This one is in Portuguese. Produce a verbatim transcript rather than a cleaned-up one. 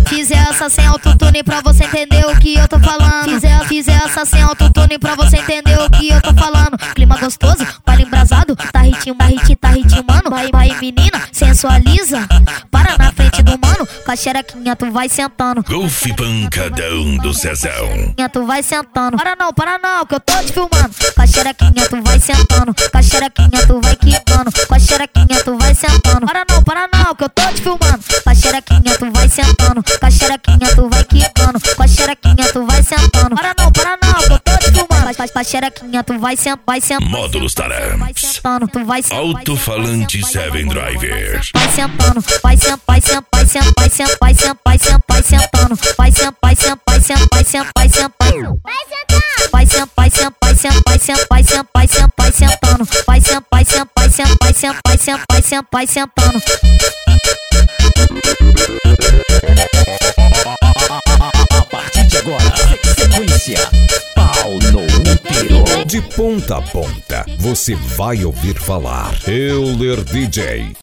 Fiz essa sem autotune pra você entender o que eu tô falando. Fiz essa, fiz essa sem autotune pra você entender o que eu tô falando. Clima gostoso, baile embrasado, tá ritmo, tá ritmo, tá ritmando. Vai, vai menina, sensualiza, para na frente do mano. Com a xerequinha tu vai sentando. Golfe pancadão do Zezão. Tu vai sentando. Para não, para não, que eu tô te filmando. Com a xerequinha tu vai sentando. Com a xerequinha tu vai quicando. Com a xerequinha tu vai sentando. Para não, para não, que eu tô te filmando. Com a xerequinha tu vai sentando. Com a xerequinha tu vai quicando. Com a xerequinha tu vai sentando. Para não, para não, que eu tô te filmando. Com a xerequinha tu vai sentando, vai sentando. Módulos Taramps. Tu vai Alto-falante Seven Driver. Vai sentando, vai sentando, vai sentando, vai sentando, vai sentando, vai sentando, vai sentando, vai sentando, vai sentando, vai sentando, vai sentando, vai sentando, vai sentando. Vai sentando, vai sentando, vai sentando, vai sentando, vai sentando, vai sentando, vai sentando. Vai sentando, vai sentando, vai sentando, vai sentando, vai sentando, vai sentando, vai sentando. A partir de agora, sequência pau no útero. De ponta a ponta, você vai ouvir falar Euler D J.